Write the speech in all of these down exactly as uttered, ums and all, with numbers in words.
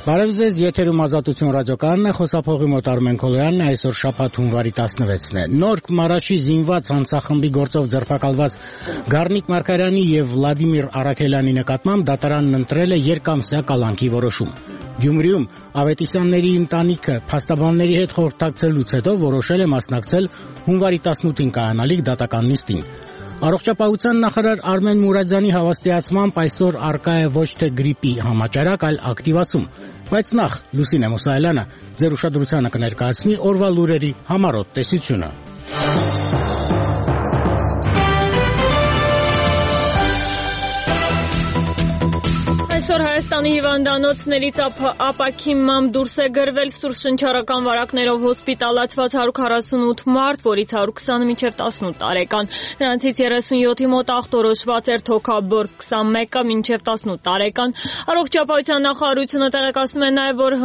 Բարև ձեզ, եթերում Ազատություն ռադիոկայանն է, խոսափողի մոտ Արմեն Քոլոյանն է, այսօր շաբաթ հունվարի տասնվեցն է։ Նորք Մարաշի զինված հանցախմբի գործով ձերբակալված Գառնիկ Մարգարյանի եւ Վլադիմիր Արաքելյանի նկատմամբ դատարանն ընտրել է երկամսյա կալանքի որոշում։ Գյումրիում Ավետիսյանների ընտանիքը փաստաբանների հետ խորհրդակցելուց հետո որոշել է մասնակցել հունվարի տասնութին կայանալիք դատական նիստին։ Առողջապահության նախարար Արմեն Մուրադյանի հավաստիացմամբ այսօր արկա է ոչ թե գրիպի համաճարակ, այլ ակտիվացում։ Բայց նախ Լուսինե Մուսայելյանը ձեր ուշադրությանը կներկայացնի օրվա լուրերի համառոտ տեսությունը։ Այսօր Հայաստանի հիվանդանոցներից ապակիմամբ դուրս է գրվել սուր շնչառական վարակներով հոսպիտալացված հարյուր քառասունութ մարդ, որից հարյուր քսանը մինչև տասնութ տարեկան։ Նրանցից երեսունյոթի մոտ ախտորոշված էր թոքաբոր, քսանմեկը մինչև տասնութ տարեկան։ Առողջապահության նախարարությունը տեղեկացնում է նաև, որ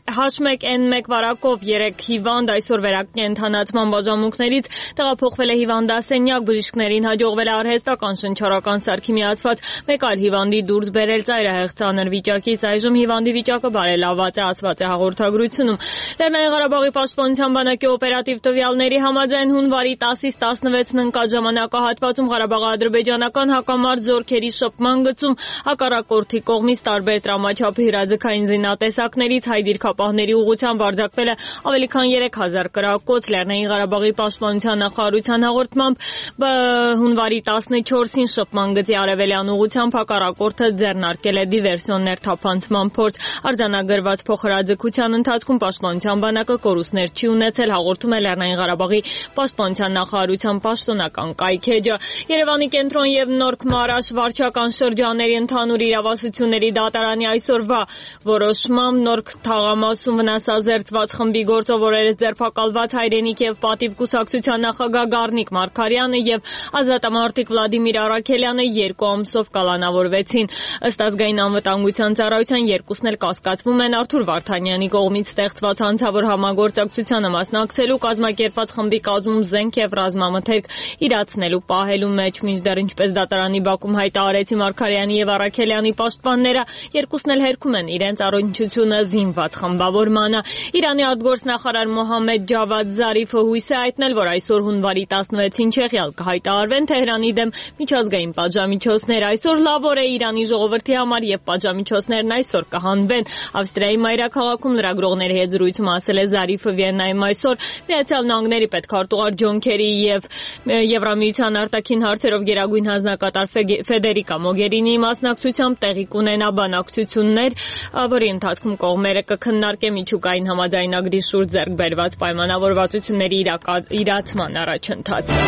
H one N one վարակով երեք հիվանդ այսօր վերակենդանացման բաժանմունքներից տեղափոխվել է հիվանդասենյակ, բժիշկներին հաջողվել է արհեստական շնչառական սարքի միացված մեկ այլ հիվանդի դուրս բերել ծայրահեղ ծանր վիճակից, այժմ հիվանդի վիճակը բարելավված է, ասված է հաղորդագրությունում։ Լեռնային Ղարաբաղի պաշտպանության բանակի օպերատիվ տվյալների համաձայն հունվարի տասից տասնվեցն ընկած ժամանակահատվածում Ղարաբաղ-ադրբեջանական հակամարտ զորքերի շփման գծում հակառակորդի կողմից տարբեր տրամաչափի հրաձգային զինատեսակներից հայ դիրքապահների ուղղությամբ արձակվել է ավելի քան երեք հազար կրակոց։ Լեռնային Ղարաբաղի պաշտպանության նախարարության հաղորդմամբ հունվարի տասնչորսին շփման գծի արևելյան ուղղությամբ հակառակորդը ձեռնարկել է դիվերսիոններ թափանցման փորձ։ Արձանագրված փոխհրաձգության ընթացքում պաշտպանության բանակը կորուստներ չի ունեցել, հաղորդում է Լեռնային Ղարաբաղի պաշտպանության նախարարության պաշտոնական կայքէջը։ Երևանի կենտրոն եւ Նորք Մարաշ վարչական շրջանների ընդհանուր իրավասությունների դատարանի այսօրվա որոշմամբ Նորք թաղամասում վնասազերծված խմբի գործով օրերս ձերբակալված Հայրենիք եւ Պատիվ կուսակցության նախագահ Գառնիկ Մարգարյանը եւ ազատամարտիկ Վլադիմիր Արաքելյանը երկու ամսով կալանավորվեցին։ Ըստ ազգային անվտանգության ծառայության երկուսն էլ կասկածվում են Արթուր Վարդանյանի կողմից ստեղծված հանցավոր համագործակցությանը մասնակցելու, կազմակերպված խմբի կազմում զենք եւ ռազմամթերք իրացնելու պահելու մեջ։ Մինչդեռ ինչպես դատարանի բակում հայտարարեցին Մարգարյանի եւ Արաքելյանի պաշտպանները, երկուսն էլ հերքում են իրենց առնչությունը զինված խմբավորմանը։ Իրանի արտգործնախարար Մոհամմեդ Ջավադ Զարիֆը հույս է հայտնել, որ այսօր հունվարի տասնվեցին Չեխիալ կհայտարարվեն Թեհրանի դեմ միջազգային պատժամիջոցներ։ Այսօր լավ օր է Իրանի ժողովրդի համար եւ պատժամիջոցներն այսօր կհանվեն։ Ավստրիայի մայրաքաղաքում լրագրողների հետ զրույցում ասել է Զարիֆը Վիեննայում այսօր Միացյալ Նահանգների պետքարտուղար Ջոն Քերի եւ Եվրամիության արտաքին հարցերով գերագույն հանձնակատար Ֆեդերիկա Մոգերինիի մասնակցությամբ տեղի կունենա բանակցություններ, որի ընթացքում կողմերը կքննարկեն միջուկային համաձայնագրի շուրջ ձեռք բերված պայմանավորվածությունների իրացման առաջընթացը։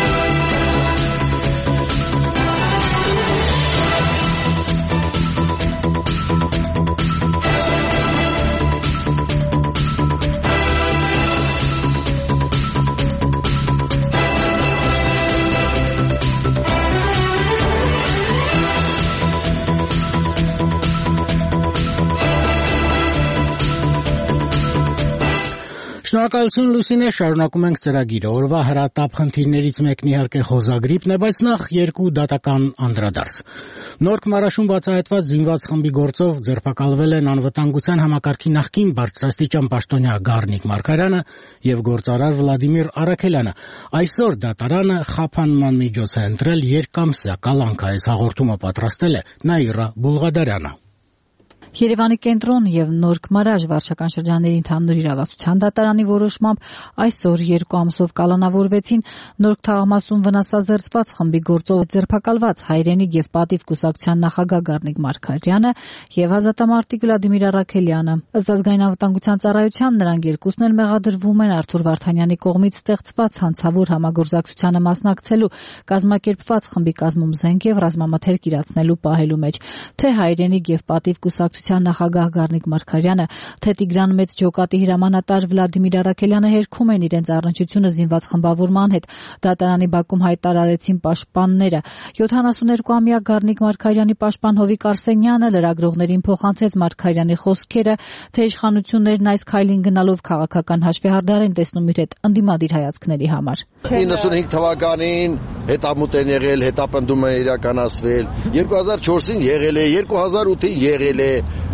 Շնորհակալություն Լուսինե, շարունակում ենք ծրագիրը։ Օրվա հրատապ խնդիրներից մեկն իհարկե խոզագրիպն է, բայց նախ երկու դատական անդրադարձ։ Նորք Մարաշում բացահայտված զինված խմբի գործով ձերբակալվել են անվտանգության համակարգի նախկին բարձրաստիճան պաշտոնյա Գառնիկ Մարգարյանը եւ գործարար Վլադիմիր Արաքելյանը։ Այսօր դատարանը խափանման միջոց է ընտրել երկամսյա կալանք, այս հաղորդումը պատրաստել է Նաիրա Բուլղադարյանը։ Երևանի կենտրոն եւ Նորք Մարաշ վարչական շրջանների ընդհանուր իրավասության դատարանի որոշմամբ այսօր երկու ամսով կալանավորվեցին Նորք թաղամասում վնասազերծված խմբի գործով ձերբակալված Հայրենիք եւ Պատիվ կուսակցության նախագահ Գառնիկ Մարգարյանը եւ ազատամարտիկ Վլադիմիր Արաքելյանը։ Ըստ ազգային անվտանգության ծառայության նրանք երկուսն էլ մեղադրվում են Արթուր Վարդանյանի կողմից ստեղծված հանցավոր համագործակցությանը մասնակցելու, կազմակերպված խմբի կազմում զենք եւ ռազմամթերք իրացնելու պահելու մեջ։ Թե Հայրենիք եւ Պատիվ կուսակցության նախագահ Գառնիկ Մարգարյանը, թե Տիգրան Մեծ ջոկատի հրամանատար Վլադիմիր Արաքելյանը հերքում են իրենց առնչությունը զինված խմբավորման հետ, դատարանի բակում հայտարարեցին պաշտպանները։ յոթանասուներկուամյա Գառնիկ Մարգարյանի պաշտպան Հովիկ Արսենյանը լրագրողներին փոխանցեց Մարգարյանի խոսքերը, թե իշխանություններն այս քայլին գնալով քաղաքական հաշվեհարդար են տեսնում իր հետ ընդդիմադիր հայացքների համար։ իննսունհինգ թվականին հետամուտ են եղել, հետապնդում են իրականացվել, երկու հազար չորսին եղել է, երկու հազար ութին եղել է,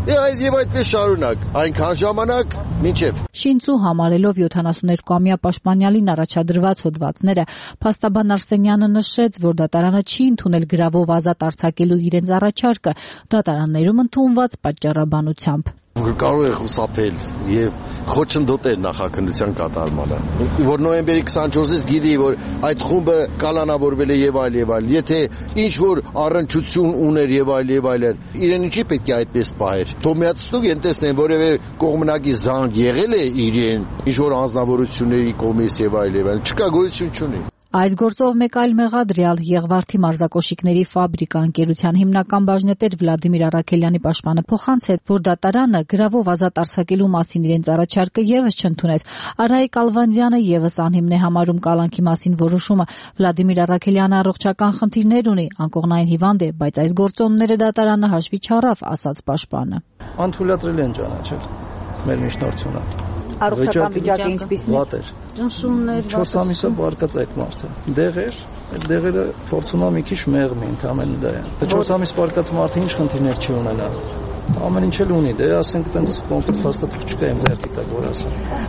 Եվ այդպես շարունակ, այնքան ժամանակ մինչև Շինցու համարելով յոթանասուներկուամյա պաշտպանյալին առաջադրված հոդվածները, փաստաբան Արսենյանը նշեց, որ դատարանը չի ընդունել գրավով ազատ արձակելու իրենց առաջարկը, դատարաններում ընդունված պատճառաբանությամբ։ Կարող է խուսափել եւ խոչընդոտել նախաքննության կատարմանը, որ նոյեմբերի քսանչորսից գիտի, որ այդ խումբը կալանավորվել է եւ այլ եւ այլ, եթե ինչ որ առնչություն ուներ եւ այլ եւ այլն, իրեն ինչի պետք է այդպես պահեր։ Թող միացնող են տեսնեն, որևէ կողմնակի զանգ եղել է իրեն, ինչ որ անձնավորությունների կողմից եւ այլ եւ այլ, չկա, գոյություն չունի։ Այս գործով մեկ այլ մեղադրյալ Եղվարդի մարզակոշիկների ֆաբրիկա ընկերության հիմնական բաժնետեր Վլադիմիր Առաքելյանի պաշտպանը փոխանցեց, որ դատարանը գրավով ազատ արձակելու մասին իրենց առաջարկը եւս չընդունեց։ Արայիկ Ալվանդյանը եւս անհիմն է համարում կալանքի մասին որոշումը։ Վլադիմիր Առաքելյանը առողջական խնդիրներ ունի, անկողնային հիվանդ է, բայց այս գործոնները դատարանը հաշվի չառավ, ասաց պաշտպանը։ Անթույլատրելի են ճանաչել մեր միջնորդությունը։ Առողջական վիճակը ինչպիսին է։ Վատ էր։ Ճնշումներ, չորս ամիսը բարկած այդ մարդը։ Դեղեր, այդ դեղերը փորձունա մի քիչ մեղմ են, ամենը դա է։ չորս ամիս բարկած մարդը ինչ խնդիրներ չի ունենա։ Ամեն ինչ էլ ունի, դե ասենք այտենց կոնկրետ փաստաթուղթ չկա իմ ձեռքի տակ, որ ասեմ։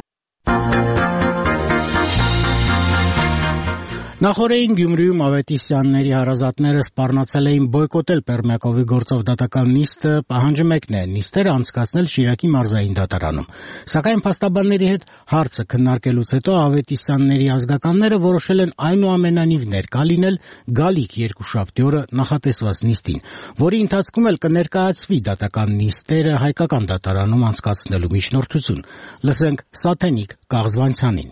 Նախորդին Գյումրիում Ավետիսյանների հարազատները սպառնացել էին բոյկոտել Պերմյակովի գործով դատական նիստը, պահանջը մեկն է՝ նիստերը անցկացնել Շիրակի մարզային դատարանում։ Սակայն փաստաբանների հետ հարցը քննարկելուց հետո Ավետիսյանների ազգականները որոշել են այնուամենայնիվ ներկա լինել գալիք երկուշաբթի օրը նախատեսված նիստին, որի ընթացքում էլ կներկայացվի դատական նիստերը հայկական դատարանում անցկացնելու միջնորդություն։ Լսենք Սաթենիկ Կաղզվանցյանին։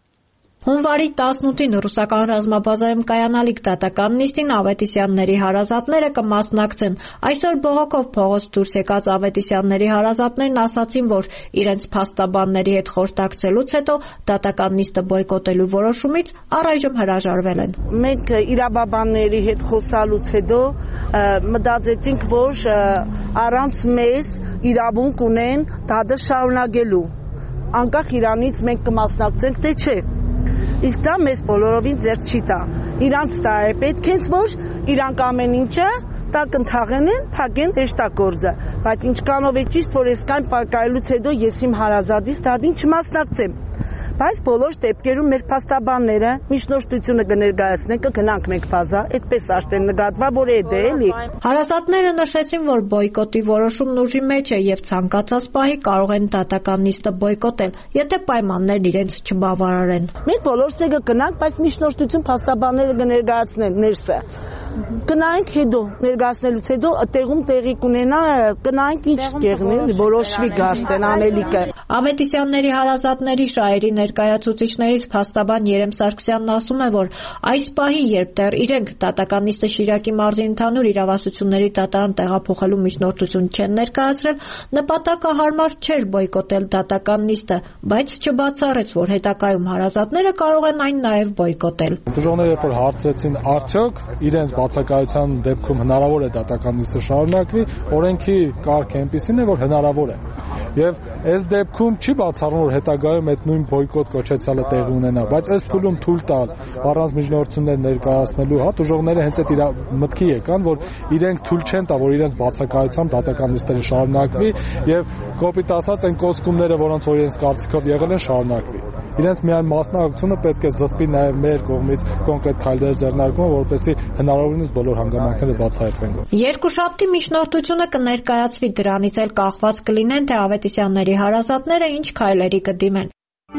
Հունվարի տասնութին ռուսական ռազմաբազայում կայանալիք դատական նիստին Ավետիսյանների հարազատները կմասնակցեն։ Այսօր բողոքով փողոց դուրս եկած Ավետիսյանների հարազատներն ասացին, որ իրենց փաստաբանների հետ խորհրդակցելուց հետո դատական նիստը բոյկոտելու որոշումից առայժմ հրաժարվել են։ Մենք իրավաբանների հետ խոսալուց հետո մտածեցինք, որ առանց մեզ իրավունք ունեն դատը շարունակելու։ Անկախ իրանից մենք կմասնակցենք, թե չէ։ Իսկ դա մեզ բոլորովին ձեռք չի տա։ Իրանց դա է պետք է, որ իրանք ամեն ինչը տակ ընթաղեն են, թագեն հեշտագործը։ Բայց ինչքանով է ճիշտ, որ այսքան պարկայելուց հետո ես իմ հարազատից դատին չմասնակցեմ։ Բայց բոլոր դեպքերում մեր փաստաբանները միջնորդությունը կներկայացնեն, կգնանք մենք բազա, այդպես արդեն նկատվա, որ է դա էլի։ Հարազատները նշեցին, որ բոյկոտի որոշումն ուժի մեջ է եւ ցանկացած պահի կարող են դատական նիստը բոյկոտել, եթե պայմաններն իրենց չբավարարեն։ Մենք բոլորս էլ կգնանք, բայց միջնորդություն փաստաբանները կներկայացնեն ներսը։ Գնանք հետո, ներկայացնելուց հետո տեղում տեղի կունենա, գնանք ինչ կեղնի, որոշվի գարտեն անելիքը։ Ավետիսյանների հարազատների շահերի ներկայացուցիչներից փաստաբան Երեմ Սարգսյանն ասում է, որ այս պահին, երբ դեռ իրենք դատական նիստը Շիրակի մարզի ընդհանուր իրավասությունների դատարան տեղափոխելու միջնորդություն չեն ներկայացրել, նպատակը հարմար չէր բոյկոտել դատական նիստը, բայց չբացառեց, որ հետագայում հարազատները կարող են այն նաև բոյկոտել։ Դժողները երբ որ հարցրեցին արդյոք իրենց բացակայության դեպքում հնարավոր է դատական նիստը շարունակվի, օրենքի կարգը այնպիսին է, որ հնարավոր է։ Եվ այս դեպքում չի բացառվում, որ հետագայում այդ նույն բոյկոտ կոչեցյալը տեղի ունենա, բայց այս փուլում թույլ տալ առանց միջնորդություններ ներկայացնելու, հա, դժողները հենց այդ իր մտքի եկան, որ իրենք թույլ չեն տա, որ իրենց բացակայությամբ դատական նիստերը շարունակվի եւ կոպիտ ասած այն կոսկումները, որոնց որ իրենց կարծիքով եղել են, շարունակվի։ Իրենց միայն մասնակցությունը պետք է զսպի նաև մեր կողմից կոնկրետ քայլեր ձեռնարկումը, որպեսզի հնարավորինս բոլոր հանգամանքները բացահայտվեն։ Երկուշաբթի միջնորդությունը կներկայացվի, դրանից էլ կախված կլինեն, թե Ավետիսյանների հարազատները ինչ քայլերի կդիմեն։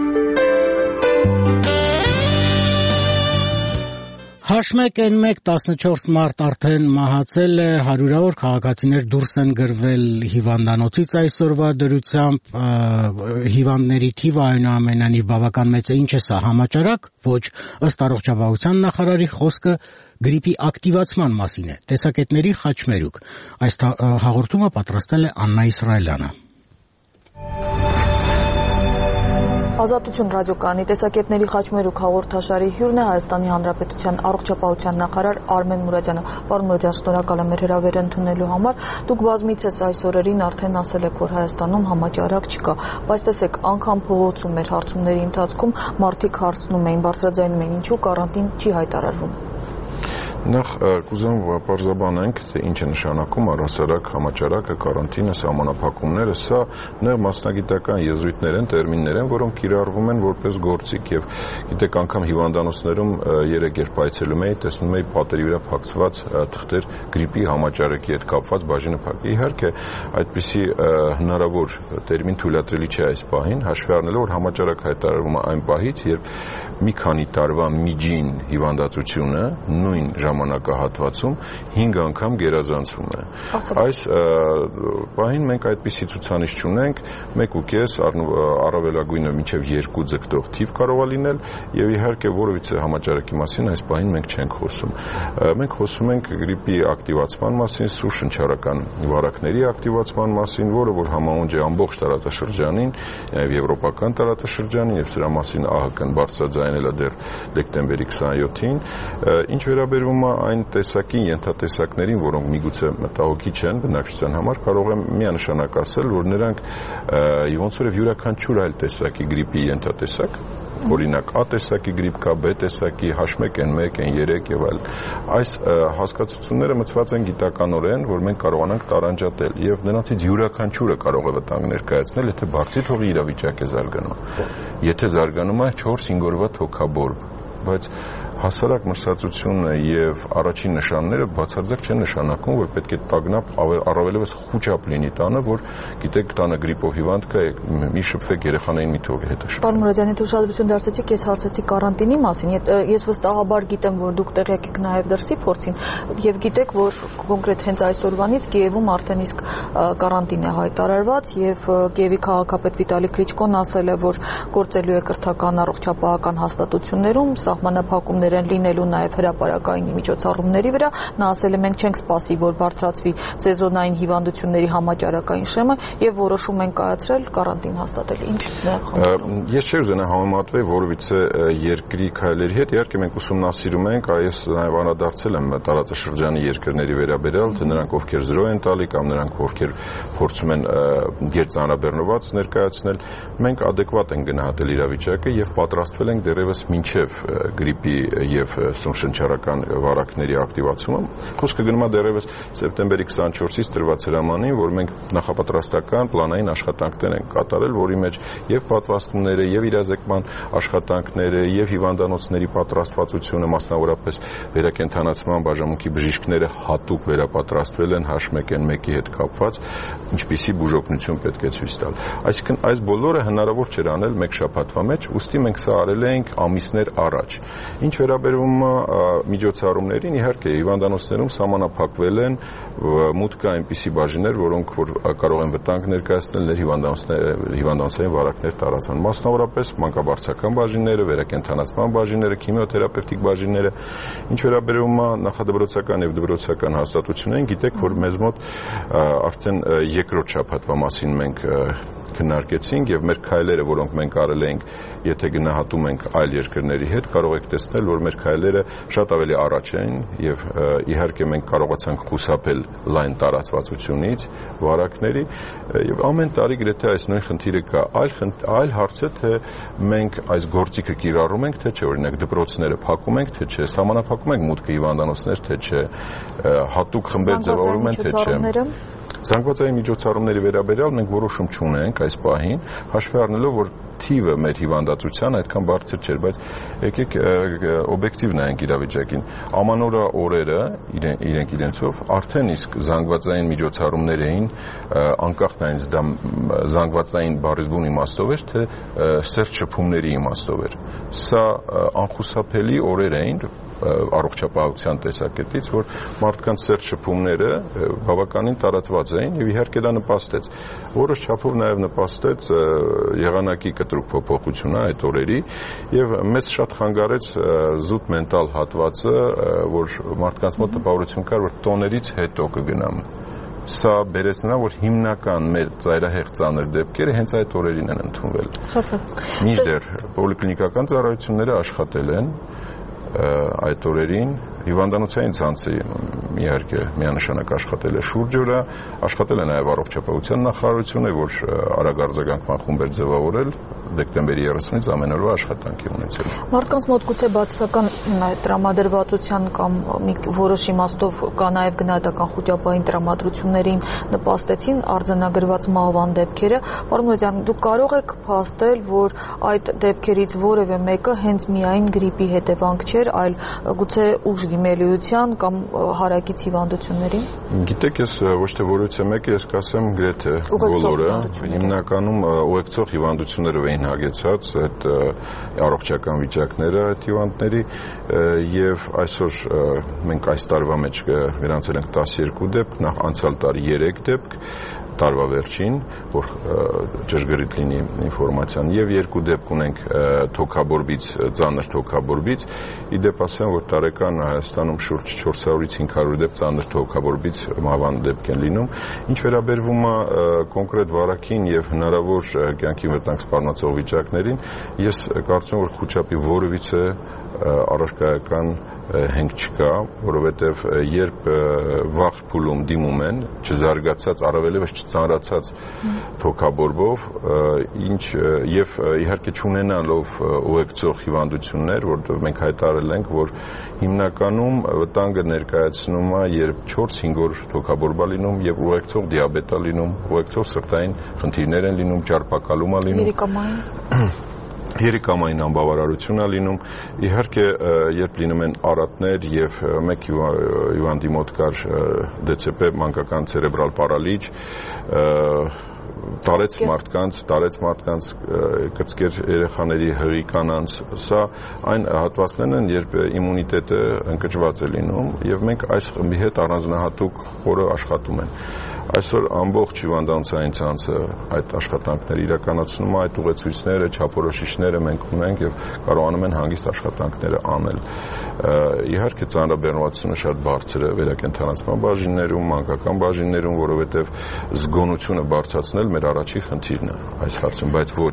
Հաշմեկ են մեկ տասնչորս մարդ արդեն մահացել է, հարյուրավոր քաղաքացիներ դուրս են գրվել հիվանդանոցից այսօրվա դրությամբ, հիվանդների թիվը այնուամենայնիվ բավական մեծ է, ինչ է սա համաճարակ, ոչ, ըստ առողջապահության նախարարի խոսքը գրիպի ակտիվացման մասին է, տեսակետների խաչմերուկ։ Այս հաղորդումը պատրաստել է Աննա Իսրայելյանը։ Ազատություն ռադիոկայանի տեսակետների խաչմերուկ հաղորդաշարի հյուրն է Հայաստանի Հանրապետության առողջապահության նախարար Արմեն Մուրադյանը։ Պարոն Մուրադյան, շնորհակալ եմ մեր հրավերը ընդունելու համար։ Դուք բազմիցս այս օրերին արդեն ասել եք, որ Հայաստանում համաճարակ չկա, բայց տեսեք, անգամ փողոցում մեր հարցումների ընթացքում մարդիկ հարցնում էին, բարձրաձայնում էին, ինչու կարանտին չի հայտարարվում։ Նախ կուզեմ պարզաբանենք, թե ինչ է նշանակում առհասարակ համաճարակը, կարանտինը, սահմանափակումները, սա նեղ մասնագիտական եզրույթներ են, տերմիններ են, որոնք կիրառվում են որպես գործիք եւ գիտեք անգամ հիվանդանոցներում երեք երբ այցելում էի, տեսնում էի պատերի վրա փակցված թղթեր գրիպի համաճարակի հետ կապված բաժինը փակ։ Իհարկե, այդպիսի հնարավոր տերմին թույլատրելի չէ այս պահին, հաշվի առնելով, որ համաճարակ հայտարարվում է այն պահից, երբ մի քանի տարվա միջին հիվանդացությունը նույն ժամանակահատվածում հինգ անգամ գերազանցվում է։ Այս պահին մենք այդպիսի ցուցանիշ չունենք, մեկ ու կես առավելագույնը մինչև երկու ձգտող թիվ կարող է լինել եւ իհարկե որևիցե համաճարակի մասին այս պահին մենք չենք խոսում։ Մենք խոսում ենք գրիպի ակտիվացման մասին, սուր շնչառական վարակների ակտիվացման մասին, որը որ համահունչ է ամբողջ տարածաշրջանին, նաեւ եվրոպական տարածաշրջանին եւ սրա մասին ԱՀԿ-ն բարձրաձայնել է դեռ դեկտեմբերի քսաներկուին, ինչ վերաբերում է այն տեսակին, ենթատեսակներին, որոնք միգուցե մտահոգիչ են բնակչության համար, կարող եմ միանշանակ ասել, որ նրանք ոնց որ յուրաքանչյուր այլ տեսակի գրիպի ենթատեսակ, օրինակ A տեսակի գրիպ կա, B տեսակի, H one N one, N three եւ այլն։ Այս հասկացությունները մտցված են գիտականորեն, որ մենք կարողանանք տարանջատել եւ նրանցից յուրաքանչյուրը կարող է վտանգ ներկայացնել, եթե բարձի թողի իրավիճակ է զարգանում։ Եթե զարգանում է four-five օրվա թոքաբոր, բայց հասարակ մրսածությունը եւ առաջին նշանները բացարձակ չեն նշանակում, որ պետք է տագնապ առավելևս խուճապ լինի տանը, որ գիտեք տանը գրիպով հիվանդ կա, մի շփվեք երեխաներին մի թողի հետը շփվեք։ Պարոն Մուրադյան, եթե ուշադրություն դարձեցիք, ես հարցեցի կարանտինի մասին, ես վստահաբար գիտեմ, որ դուք տեղյակ եք նաեւ դրսի փորձին եւ գիտեք, որ կոնկրետ հենց այսօրվանից Կիևում արդեն իսկ կարանտին է հայտարարված եւ Կիևի քաղաքապետ Վիտալի Կլիչկոն ասել է, որ գործելու է կրթական առողջապահական հաստատություններում սահմանափակումներ են լինելու նաև հրապարակային միջոցառումների վրա։ Նա ասել է, մենք չենք սպասի, որ բարձրացվի սեզոնային հիվանդությունների համաճարակային շեմը եւ որոշում են կայացրել կարանտին հաստատել։ Ինչ է համարում։ Ես չէի ուզենա համեմատվել որևիցե երկրի քայլերի հետ։ Իհարկե մենք ուսումնասիրում ենք, այս նաև անդրադարձել եմ տարածաշրջանի երկրների վերաբերյալ, թե նրանք ովքեր զրո են տալի կամ նրանք ովքեր փորձում են գերծանրաբեռնված ներկայացնել։ Մենք adekvat ենք գնահատել իրավիճակը եւ պատրաստվել ենք դեռևս մինչեւ գրիպի եւ սնշնչառական վարակների ակտիվացումը։ Խոսքը գնում է դեռևս սեպտեմբերի քսաներկուից տրված հրամանին, որ մենք նախապատրաստական պլանային աշխատանքներ ենք կատարել, որի մեջ եւ պատվաստումները, եւ իրազեկման աշխատանքները, եւ հիվանդանոցների պատրաստվածությունը, մասնավորապես վերակենդանացման բաժանմունքի բժիշկները հատուկ վերապատրաստվել են H one N one-ի հետ կապված, ինչպիսի բուժօգնություն պետք է ցույց տալ։ Այսինքն այս բոլորը հնարավոր չէր անել մեկ շաբաթվա մեջ, ուստի մենք սա արել ենք ամիսներ առաջ։ Ինչ վերաբերում է միջոցառումներին, իհարկե հիվանդանոցներում սահմանափակվել են մուտքը այնպիսի բաժիններ, որոնք որ կարող են վտանգ ներկայացնել հիվանդանոցային վարակներ տարածան։ Մասնավորապես մանկաբարձական բաժինները, վերակենդանացման բաժինները, քիմիոթերապևտիկ բաժինները։ Ինչ վերաբերում է նախադպրոցական եւ դպրոցական հաստատություններին, գիտեք, որ մեզ մոտ արդեն երկրորդ շաբաթվա մասին մենք քննարկեցինք եւ մեր քայլերը, որոնք մենք արել ենք, եթե գնահատում ենք այլ երկրների հետ, կարող եք տեսնել, որ մեր քայլերը շատ ավելի առաջ են եւ իհարկե մենք կարողացանք խուսափել լայն տարածվածությունից, վարակների եւ ամեն տարի գրեթե այս նույն խնդիրը կա։ Այլ այլ հարց է, թե մենք այս գործիքը կիրառում ենք, թե չէ, օրինակ դպրոցները փակում ենք, թե չէ, սահմանափակում ենք մուտքը հիվանդանոցներ, թե չէ, հատուկ խմբեր ձևավորում են, թե չէ։ Զանգվածային միջոցառումների վերաբերյալ մենք որոշում չունենք այս պահին, հաշվի առնելով, որ թիվը մեր հիվանդացության այդքան բարձր չէր, բայց եկեք օբյեկտիվ նայենք իրավիճակին։ Ամանորյա օրերը իրենք իրենցով արդեն իսկ զանգվածային միջոցառումներ էին, անկախ նայից դա զանգվածային բառիզբուն իմաստով էր, թե սերտ շփումների իմաստով էր։ Սա անխուսափելի օրեր էին առողջապահության տեսակետից, որ մարդկանց սերտ շփումները բավականին տարածված էին եւ իհարկե դա նպաստեց։ Որոշ չափով նաեւ նպաստեց եղանակի կտրուկ փոփոխությունը այդ օրերի եւ մեզ շատ խանգարեց զուտ մենտալ հատվածը, որ մարդկանց մոտ տպավորություն կար, որ տոներից հետո կգնամ։ Սա բերեց նրան, որ հիմնական մեր ծայրահեղ ծանր դեպքերը հենց այդ օրերին են ընդունվել։ Մինչդեռ պոլիկլինիկական ծառայությունները աշխատել են այդ օրերին Հիվանդանոցային ցանցի իհարկե միանշանակ աշխատել է շուրջը վրա, աշխատել է նաև առողջապահության նախարարությունը, որ արագ արձագանքման խումբ էր ձևավորել, դեկտեմբերի երեսունից ամեն օրվա աշխատանքի ունեցել։ Մարդկանց մոտ գուցե բացասական տրամադրվածության կամ մի որոշ իմաստով կա նաև գնահատական խոճապային տրամադրություններին նպաստեցին արձանագրված մահվան դեպքերը։ Պարոն Մուրադյան, դուք կարող եք փաստել, որ այդ դեպքերից որևէ մեկը հենց միայն գրիպի հետևանք չէր, այլ գուցե ուժ դիմելիության կամ հարակից հիվանդությունների։ Գիտեք, ես ոչ թե որևէ մեկը, ես կասեմ գրեթե բոլորը, հիմնականում ուղեկցող հիվանդությունները էին հագեցած այդ առողջական վիճակները այդ հիվանդների, եւ այսօր մենք այս տարվա մեջ գրանցել ենք տասներկու դեպք, նախ անցյալ տարի երեք դեպք, տարվա վերջին, որ ճշգրիտ լինի ինֆորմացիան, եւ երկու դեպք ունենք թոքաբորբից, ծանր թոքաբորբից, իդեպ ասեմ, որ տարեկան Հայաստանում շուրջ չորս հարյուրից հինգ հարյուր դեպք ծանր թոքաբորբից մահվան դեպք են լինում։ Ինչ վերաբերվում է կոնկրետ վարակին եւ հնարավոր կյանքի վտանգ սպառնացող վիճակներին, ես կարծում եմ, որ խոճապի որևիցե առարկայական հենք չկա, որովհետև երբ վաղ փուլում դիմում են, չզարգացած, առավելևս չծանրացած թոքաբորբով, ինչ եւ իհարկե չունենալով ուղեկցող հիվանդություններ, որտեղ մենք հայտարարել ենք, որ հիմնականում վտանգը ներկայացնում է, երբ չորս-հինգ օր թոքաբորբ է լինում եւ ուղեկցող դիաբետ է լինում, ուղեկցող սրտային խնդիրներ են լինում, ճարպակալում է լինում։ Երիկամային Երիկամային անբավարարություն է լինում, իհարկե երբ լինում են արատներ եւ մեկ հիվանդի մոտ կար դե ցե պե մանկական ցերեբրալ պարալիչ, տարեց մարդկանց, տարեց մարդկանց կծկեր երեխաների հղի կանանց, սա այն հատվածներն են, երբ իմունիտետը ընկճված է լինում եւ մենք այս խմբի հետ առանձնահատուկ խորը աշխատում ենք։ Այսօր ամբողջ հիվանդանոցային ցանցը այդ աշխատանքները իրականացնում է, այդ ուղեցույցները, չափորոշիչները մենք ունենք եւ կարողանում են հանգիստ աշխատանքները անել։ Իհարկե ծանրաբեռնվածությունը շատ բարձր է վերակենդանացման բաժիններում, մանկական բաժիններում, որովհետեւ զգոնությունը բարձրացնել մեր առաջի խնդիրն է այս հարցում, բայց ոչ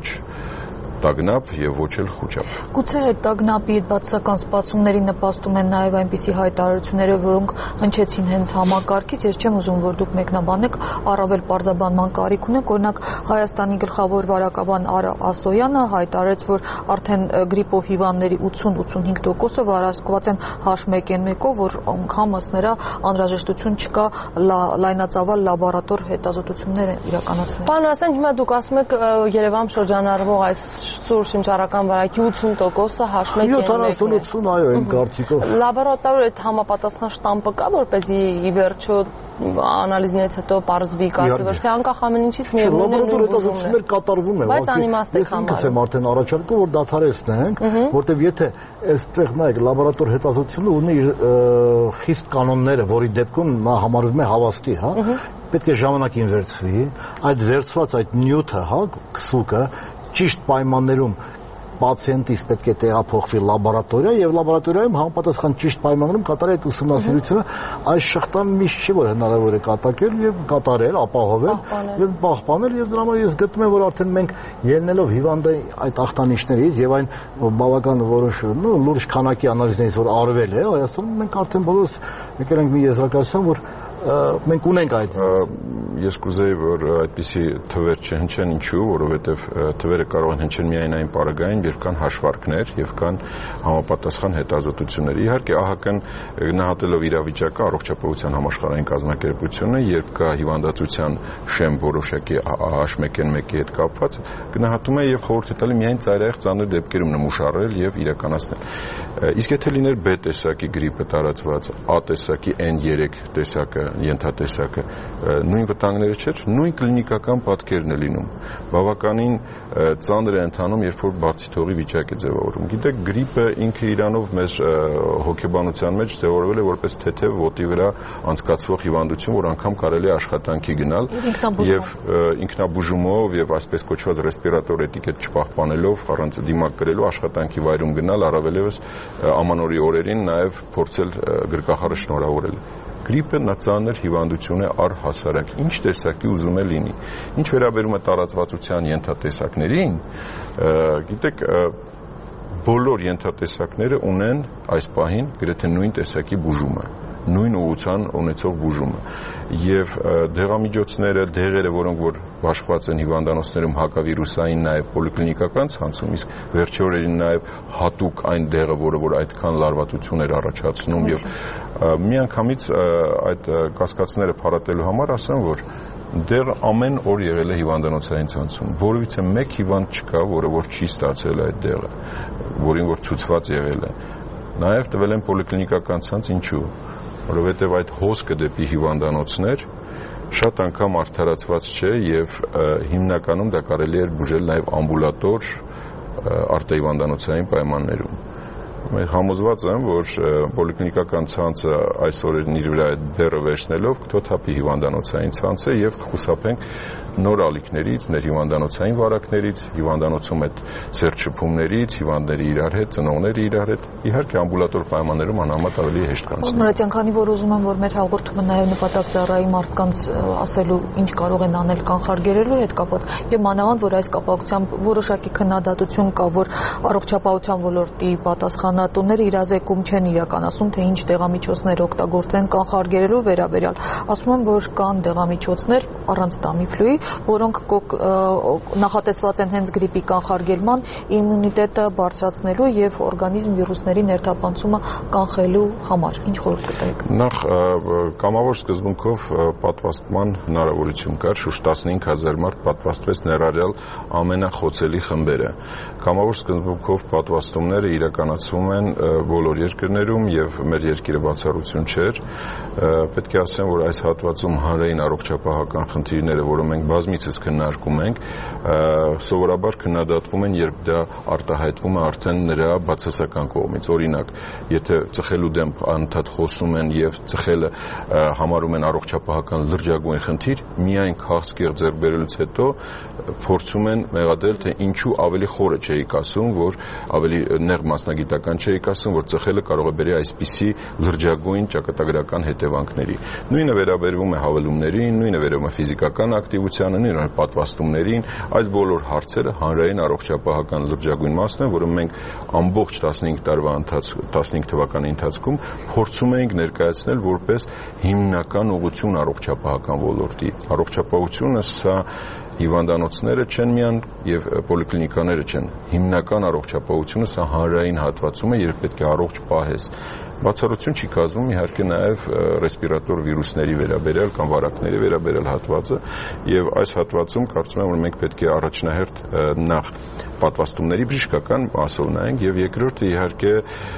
տագնապ եւ ոչ էլ խոճապ։ Գուցե այդ տագնապի բացասական սպասումների նպաստում են նաեւ այնպիսի հայտարարությունները, որոնք հնչեցին հենց համակարգից, ես չեմ ուզում, որ դուք մեկնաբանեք, առավել պարզաբանման կարիք ունեք, օրինակ Հայաստանի գլխավոր վարակաբան Արա Ասոյանը հայտարարեց, որ արդեն գրիպով հիվանդների ութսուն-ութսունհինգ տոկոսը վարակված են H one N one-ով, որ անգամս նրա անհրաժեշտություն չկա լայնածավալ լաբորատոր հետազոտություններ իրականացնել։ Պարոն Ասյան, հիմա դուք ասում եք Երևան շրջանառվող այս սուր շնչառական վարակի ութսուն տոկոսը H one N one-ն է։ յոթանասուն-ութսուն այո, այն կարծիքով։ Լաբորատոր այդ համապատասխան շտամպը կա, որպեսզի ի վերջո անալիզներից հետո պարզվի կասի, ոչ թե անկախ ամեն ինչից միևնույն է։ Լաբորատոր հետազոտություններ կատարվում են։ Բայց անիմաստ է համարվում։ Ես եմ արդեն առաջարկում, որ դադարեցնենք, որտեղ եթե այստեղ նայեք լաբորատոր հետազոտությունը ունի իր խիստ կանոնները, որի դեպքում նա համարվում է հավաստի, հա։ Պետք է ժամանակին վերցվի, այդ վերցված այդ նյութը, հա, քսուկը ճիշտ պայմաններում պացիենտից պետք է տեղափոխվի լաբորատորիա եւ լաբորատորիայում համապատասխան ճիշտ պայմաններում կատարել այդ ուսումնասիրությունը, այս շղթան միշտ չի որ հնարավոր է կատակել եւ կատարել, ապահովել եւ պահպանել եւ դրա համար ես գտնում եմ որ արդեն մենք ելնելով հիվանդի այդ ախտանիշներից եւ այն բավական որոշ նո լուրջ քանակի անալիզներից որ արվել է Հայաստանում մենք արդեն բոլորս եկել ենք մի եզրակացության որ մենք ունենք այդ ես կուզեի որ այդպիսի թվեր չհնչեն ինչու որովհետև թվերը կարող են հնչել միայն այն պարագային երբ կան հաշվարկներ եւ կան համապատասխան հետազոտություններ իհարկե ԱՀԿ-ն գնահատելով իրավիճակը առողջապահության համաշխարհային կազմակերպությունը երբ կա հիվանդացության շեմ որոշակի H one N one-ի հետ կապված գնահատում է եւ խորհուրդ է տալի միայն ծայրահեղ ծանր դեպքերում նմուշարել եւ իրականացնել իսկ եթե լիներ B տեսակի գրիպը տարածված A տեսակի N three տեսակը ենթատեսակը նույն վտանգները չէր, նույն կլինիկական պատկերն է լինում։ Բավականին ծանր է ընթանում, երբ որ բարձի թողի վիճակ է ձևավորում։ Գիտեք, գրիպը ինքը իրանով մեր հոգեբանության մեջ ձևավորվել է որպես թեթև ոտի վրա անցկացվող հիվանդություն, որ անգամ կարելի է աշխատանքի գնալ եւ ինքնաբուժումով եւ այսպես կոչված ռեսպիրատոր էտիկետ չպահպանելով, առանց դիմակ կրելու աշխատանքի վայրում գնալ, առավելևս ամանորի օրերին նաեւ փորձել գրկախառը շնորհավորել։ Գրիպը ծանր հիվանդություն է առհասարակ, ինչ տեսակի ուզում է լինի։ Ինչ վերաբերում է տարածվածության ենթատեսակներին, գիտեք, բոլոր ենթատեսակները ունեն այս պահին գրեթե նույն տեսակի բուժումը, նույն ուղղության ունեցող բուժումը եւ դեղամիջոցները, դեղերը, որոնք որ բաշխված են հիվանդանոցներում հակավիրուսային նաեւ պոլիկլինիկական ցանցում, իսկ վերջի օրերին նաեւ հատուկ այն դեղը, որը որ այդքան լարվածություն էր առաջացնում եւ միանգամից այդ կասկածները փարատելու համար ասեմ, որ դեղը ամեն օր եղել է հիվանդանոցային ցանցում, որովհետեւ մեկ հիվանդ չկա, որը որ չի ստացել այդ դեղը, որին որ ցուցված եղել է։ Նաեւ տվել են պոլիկլինիկական ցանց, ինչու՞։ Որովհետև այդ հոսքը դեպի հիվանդանոցներ շատ անգամ արդարացված չէ եւ հիմնականում դա կարելի է բուժել նաեւ ամբուլատոր արտահիվանդանոցային պայմաններում։ Մենք համոզված եմ, որ պոլիկլինիկական ցանցը այս օրերին իր վրա դեռը վերցնելով կթոթափի հիվանդանոցային ցանցը եւ կխուսափենք նոր ալիքներից, ներհիվանդանոցային վարակներից, հիվանդանոցում այդ սերտշփումներից, հիվանդների իրար հետ, ծնողների իրար հետ, իհարկե ամբուլատոր պայմաններում անհամեմատ ավելի հեշտ կանցնի։ Մուրադյան, քանի որ ուզում եմ, որ մեր հաղորդումը նաեւ նպատակ ծառայի մարդկանց ասելու ինչ կարող են անել կանխարգելելու հետ կապված, եւ մանավանդ որ այս կապակցությամբ որոշակի քննադատություն կա, որ առողջապահության ոլորտի պատասխանատուները իրազեկում չեն իրականացում, թե ինչ դեղամիջոցներ օգտագործեն կանխարգելելու վերաբերյալ։ Ասում են, որ կան դեղամիջոցներ առանց Tamiflu-ի, որոնք նախատեսված են հենց գրիպի կանխարգելման, իմունիտետը բարձրացնելու եւ օրգանիզմ վիրուսների ներթափանցումը կանխելու համար։ Ինչ խորհուրդ կտայիք։ Նախ կամավոր սկզբունքով պատվաստման հնարավորություն կար, շուրջ տասնհինգ հազար մարդ պատվաստվեց ներառյալ ամենախոցելի խմբերը։ Կամավոր սկզբունքով պատվաստումները իրականացվում են բոլոր երկրներում եւ մեր երկիրը բացառություն չէր։ Պետք է ասեմ, որ այս հատվածում հանրային առողջապահական խնդիրները, որոնք մենք բազմիցս քննարկում ենք, սովորաբար քննադատվում են, երբ դա արտահայտվում է արդեն նրա բացասական կողմից։ Օրինակ, եթե ծխելու դեմ անընդհատ խոսում են եւ ծխելը համարում են առողջապահական լրջագույն խնդիր, միայն քաղցկեղ ձեռք բերելուց հետո փորձում են մեղադրել, թե ինչու ավելի խորը չէիք ասում, որ ավելի նեղ մասնագիտական չէիք ասում, որ ծխելը կարող է բերի այսպիսի լրջագույն ճակատագրական հետևանքների։ Նույնը վերաբերվում է հավելումներին, նույնը վերաբերվում է ֆիզիկական ակտիվությանը, նույնը պատվաստումներին, այս բոլոր հարցերը հանրային առողջապահական լրջագույն մասն է, որը մենք ամբողջ տասնհինգ տարվա ընթացքում, տասնհինգ թվականի ընթացքում փորձում ենք ներկայացնել որպես հիմնական ուղղություն առողջապահական ոլորտի։ Առողջապահությունը սա հիվանդանոցները չեն միայն եւ պոլիկլինիկաները չեն։ Հիմնական առողջապահությունը սա հանրային հատվածում է, երբ պետք է առողջ պահես։ Բացառություն չի կազմում իհարկե նաեւ ռեսպիրատոր վիրուսների վերաբերյալ կամ վարակների վերաբերյալ հատվածը եւ այս հատվածում կարծում եմ, որ մենք պետք է առաջնահերթ նախ պատվաստումների բժշկական մասով նայենք եւ երկրորդը իհարկե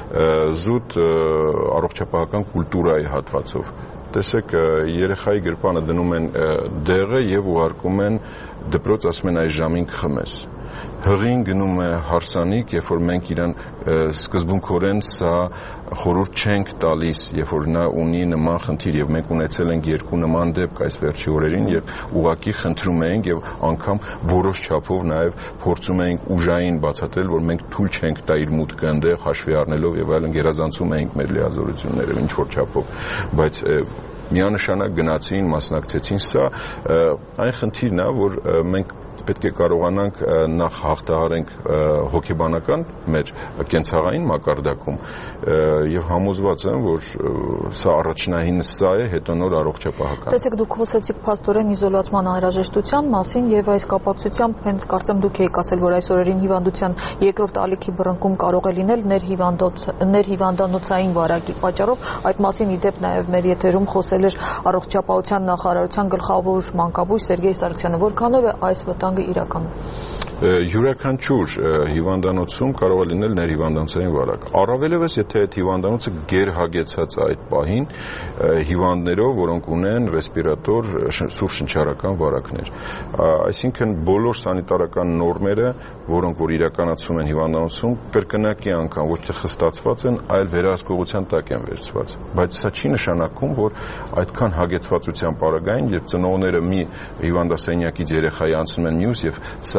զուտ առողջապահական կուլտուրայի հատվածով։ Տեսեք, երեխայի գրպանը դնում են դեղը եւ ուղարկում են դպրոց, ասում են այս ժամին կխմես։ Հղին գնում է հարսանիք, երբ որ մենք իրան սկզբունքորեն սա խորհուրդ չենք տալիս, երբ որ նա ունի նման խնդիր եւ մենք ունեցել ենք երկու նման դեպք այս վերջի օրերին, երբ ուղակի խնդրում ենք եւ անգամ որոշ չափով նաեւ փորձում ենք ուժային բացատրել, որ մենք թույլ չենք տա իր մուտքը այնտեղ հաշվի առնելով եւ այլն, գերազանցում ենք մեր լիազորությունները ինչ որ չափով, բայց միանշանակ գնացին, մասնակցեցին, սա այն խնդիրն է, որ մենք պետք է կարողանանք նախ հաղթահարենք հոգեբանական մեր կենցաղային մակարդակում եւ համոզված եմ, որ սա առաջնահինը սա է, հետո նոր առողջապահական։ Տեսեք, դուք խոսեցիք փաստորեն իզոլացման անհրաժեշտության մասին եւ այս կապակցությամբ հենց կարծեմ դուք եք ասել, որ այս օրերին հիվանդության երկրորդ ալիքի բռնկում կարող է լինել ներհիվանդոց ներհիվանդանոցային վարակի պատճառով։ Այդ մասին իդեպ նաեւ մեր եթերում խոսել էր առողջապահության նախարարության գլխավոր մանկաբույժ Սերգեյ Սարգսյանը, որքանով է այս վտանգը իրականում։ Յուրաքանչյուր հիվանդանոցում կարող է լինել ներհիվանդանոցային վարակ։ Առավելևս, եթե այդ հիվանդանոցը գերհագեցած է այդ պահին հիվանդներով, որոնք ունեն ռեսպիրատոր սուրշնչարական վարակներ։ Այսինքն բոլոր սանիտարական նորմերը, որոնք որ իրականացվում են հիվանդանոցում, կրկնակի անգամ ոչ թե խստացված են, այլ վերահսկողության տակ են վերցված։ Բայց սա չի նշանակում, որ այդքան հագեցվածության պարագային, երբ ծնողները մի հիվանդասենյակից երեխայի անցնում են մյուս եւ սա բնակ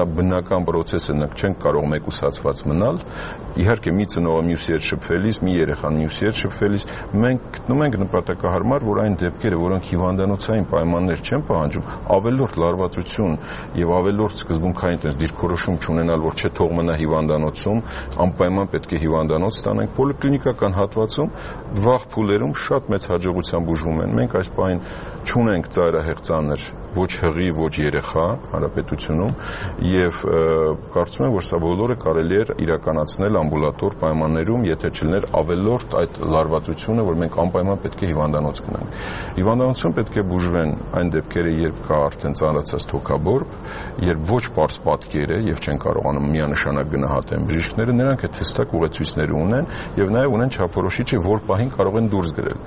քիմիական process է, նրանք չեն կարող մեկուսացված մնալ։ Իհարկե մի ծնողը մյուսի հետ շփվելիս, մի երեխան մյուսի հետ շփվելիս մենք գտնում ենք նպատակահարմար, որ այն դեպքերը, որոնք հիվանդանոցային պայմաններ չեն պահանջում, ավելորդ լարվածություն եւ ավելորդ սկզբունքային տես դիրքորոշում չունենալ, որ չէ թող մնա հիվանդանոցում, անպայման պետք է հիվանդանոց ստանանք, պոլիկլինիկական հատվածում վաղ փուլերում շատ մեծ հաջողությամբ բուժվում են։ Մենք այս պահին չունենք ծայրահեղ ծանր ոչ հղի, ոչ երեխա հանրապետությունում եւ կարծում եմ, որ սա բոլորը կարելի է իրականացնել ամբուլատոր պայմաններում, եթե չլիներ ավելորդ այդ լարվածությունը, որ մենք անպայման պետք է հիվանդանոց գնանք։ Հիվանդանոցում պետք է բուժվեն այն դեպքերը, երբ կա արդեն ծանրացած թոքաբորբ, երբ ոչ պարզ պատկեր է եւ չեն կարողանում միանշանակ գնահատեն բժիշկները, նրանք այդ հստակ ուղեցույցներ ունեն եւ նաեւ ունեն չափորոշիչը, որ պահին կարող են դուրս գրել։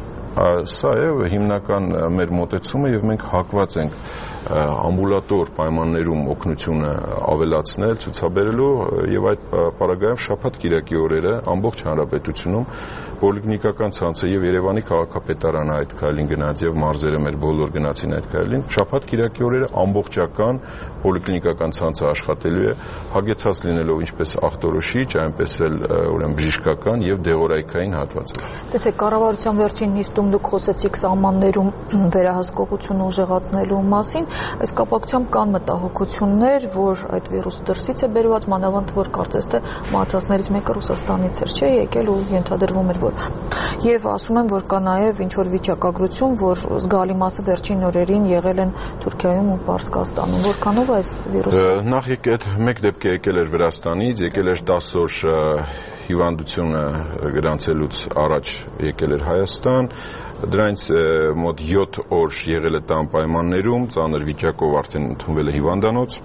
Սա է հիմնական մեր մոտեցումը եւ մենք հակված ենք ամբուլատոր պայմաններում օգնությունը ավելացնել, ցուցաբերելու եւ այդ պարագայում շաբաթ-կիրակի օրերը ամբողջ հանրապետությունում պոլիկլինիկական ցանցը եւ Երևանի քաղաքապետարանը այդ քայլին գնաց եւ մարզերը մեր բոլոր գնացին այդ քայլին։ Շաբաթ-կիրակի օրերը ամբողջական պոլիկլինիկական ցանցը աշխատելու է, հագեցած լինելով ինչպես ախտորոշիչ, այնպես էլ ուրեմն բժշկական եւ դեղորայքային հատվածը։ Տեսեք, կառավարության վերջին նիստում դուք խոսեցիք սահմաններում վերահսկողություն ուժեղացնելու մասին, այս կապակցությամբ կան մտահոգություններ, որ այդ վիրուսը դրսից է բերված, մանավանդ որ կարծես թե մահացածներից մեկը Ռուսաստանից էր, չէ, եկել ու ենթադրվում էր, որ եւ ասում են, որ կա նաեւ ինչ որ վիճակագրություն, որ զգալի մասը վերջին օրերին եղել են Թուրքիայում ու Պարսկաստանում, որքանով այս վիրուսը։ Նախ եկել մեկ դեպք է եկել էր Վրաստանից, եկել էր տասը օր հիվանդությունը գրանցելուց առաջ եկել էր Հայաստան, դրանից մոտ յոթ օր եղել է տան պայմաններում, ծանր վիճակով արդեն ընդունվել է հիվանդանոց,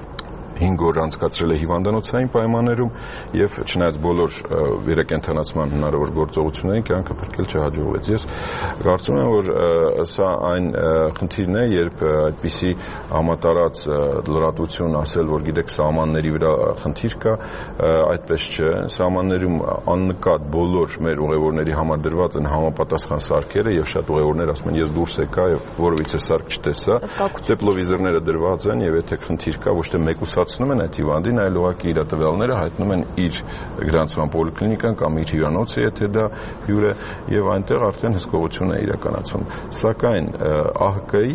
հինգ օր անցկացրել է հիվանդանոցային պայմաններում եւ չնայած բոլոր վերակենդանացման հնարավոր գործողություններին կյանքը փրկել չհաջողվեց։ Ես կարծում եմ, որ սա այն խնդիրն է, երբ այդպիսի համատարած լրատվություն ասել, որ գիտեք սահմանների վրա խնդիր կա, այդպես չէ։ Սահմաններում աննկատ բոլոր մեր ուղևորների համար դրված են համապատասխան սարքերը եւ շատ ուղևորներ ասում են ես դուրս եկա եւ որովհետեւ սարք չտեսա, տեպլովիզորները դրված են եւ եթե խնդիր կա ոչ թե մեկուսած նում են այդ հիվանդին, այլ ուղղակի իր տվյալները հայտնում են իր գրանցման պոլիկլինիկան կամ իր հյուրանոցը, եթե դա հյուր է, եւ այնտեղ արդեն հսկողություն է իրականացվում։ Սակայն ԱՀԿ-ի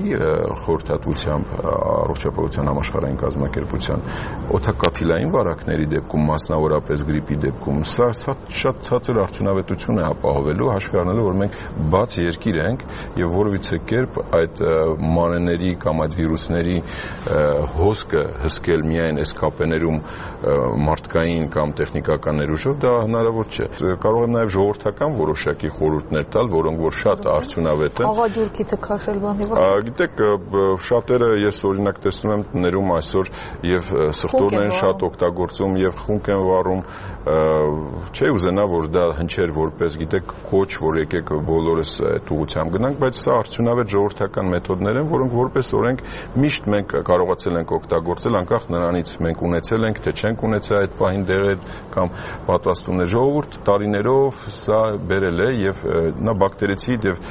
խորհրդատվությամբ առողջապահության համաշխարհային կազմակերպության օդակաթիլային վարակների դեպքում, մասնավորապես գրիպի դեպքում, սա շատ ցածր արդյունավետություն է ապահովելու, հաշվի առնելով, որ մենք բաց երկիր ենք եւ որովհետեւ կերպ այդ մանրէների կամ այդ վիրուսների հոսքը հսկել միայն այս կապեներում մարդկային կամ տեխնիկական ներուժով դա հնարավոր չէ։ Կարող եմ նաև ժողովրդական որոշակի խորհուրդներ տալ, որոնք որ շատ արդյունավետ են։ Աղաջուրքի թքաշել բանի վրա։ Գիտեք, շատերը ես օրինակ տեսնում եմ տներում այսօր եւ սրտորեն շատ օգտագործում եւ խունկ են վառում, չէ ուզենա որ դա հնչեր որպես գիտեք կոչ, որ եկեք բոլորս այդ ուղղությամբ գնանք, բայց սա արդյունավետ ժողովրդական մեթոդներ են, որոնք որպես օրենք միշտ մենք կարողացել ենք օգտագործել անկախ նրանից մենք ունեցել ենք, թե չենք ունեցել այդ պահին դեղեր կամ պատվաստումներ։ Ժողովուրդ տարիներով սա բերել է եւ նա բակտերիցիդ եւ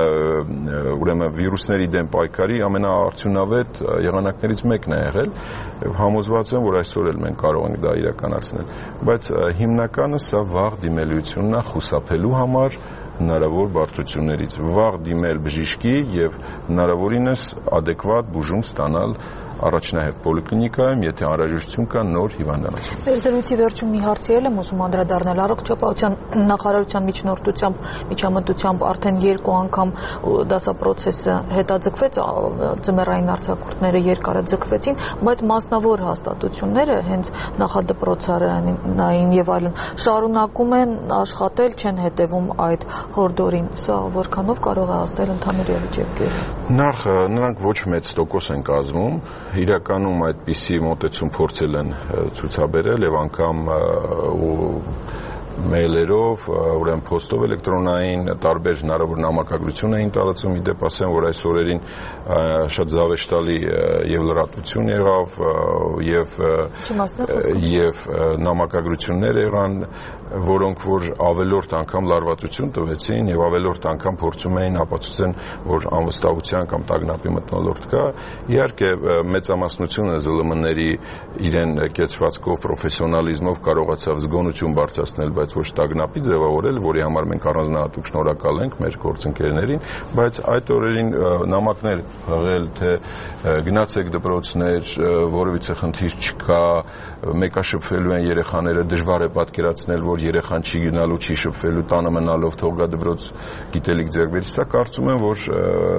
ուրեմն վիրուսների դեմ պայքարի ամենաարդյունավետ եղանակներից մեկն է եղել եւ համոզված եմ, որ այսօր էլ մենք կարող ենք դա իրականացնել, բայց հիմնականը սա վաղ դիմելությունն է խուսափելու համար հնարավոր բարդություններից, վաղ դիմել բժիշկի եւ հնարավորինս adekvat բուժում ստանալ առաջնահերթ պոլիկլինիկայում, եթե անհրաժեշտություն կա նոր հիվանդանոցում։ Մեր զրույցի վերջում մի հարցի էլ եմ ուզում անդրադառնալ առողջապահության նախարարության միջնորդությամբ, միջամտությամբ արդեն երկու անգամ դասապրոցեսը հետաձգվեց, ձմեռային արձակուրդները երկարը ձգվեցին, բայց մասնավոր հաստատությունները հենց նախադպրոցարանային եւ այլն շարունակում են աշխատել, չեն հետևում այդ հորդորին։ Սա որքանով կարող է ազդել ընդհանուր եղջերուկերը։ Նախ նրանք ոչ մեծ տոկոս են կազմում, իրականում այդպիսի մոտեցում փորձել են ցուցաբերել եւ անգամ մեյլերով, ուրեմն փոստով էլեկտրոնային տարբեր հնարավոր նամակագրություն էին տարածում, իդեպ ասեմ, որ այս օրերին շատ զավեշտալի եւ լրատվություն եղավ եւ եւ նամակագրություններ եղան, որոնք որ ավելորդ անգամ լարվածություն տվեցին եւ ավելորդ անգամ փորձում էին ապացուցեն, որ անվստահության կամ տագնապի մթնոլորտ կա։ Իհարկե մեծամասնությունը զլ եմ ների իրեն կեցվածքով, պրոֆեսիոնալիզմով կարողացավ զգոնություն բարձրացնել, բայց ոչ տագնապի ձևավորել, որի համար մենք առանձնահատուկ շնորհակալ ենք մեր գործընկերներին, բայց այդ օրերին նամակներ հղել, թե գնացեք դպրոցներ, որևիցե խնդիր չկա, մեկաշփվելու են երեխաները, դժվար է պատկերացնել, որ երեխան չի գնալու, չի շփվելու, տանը մնալով թող գա դպրոց գիտելիք ձեռք բերի, սա կարծում եմ, որ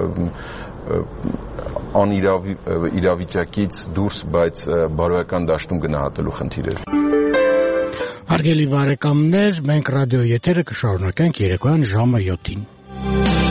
անիրավիճակից դուրս, բայց բարոյական դաշտում գնահատելու խնդիր էր։ Հարգելի բարեկամներ, մենք ռադիո եթերը կշարունակենք երեկոյան ժամը յոթին։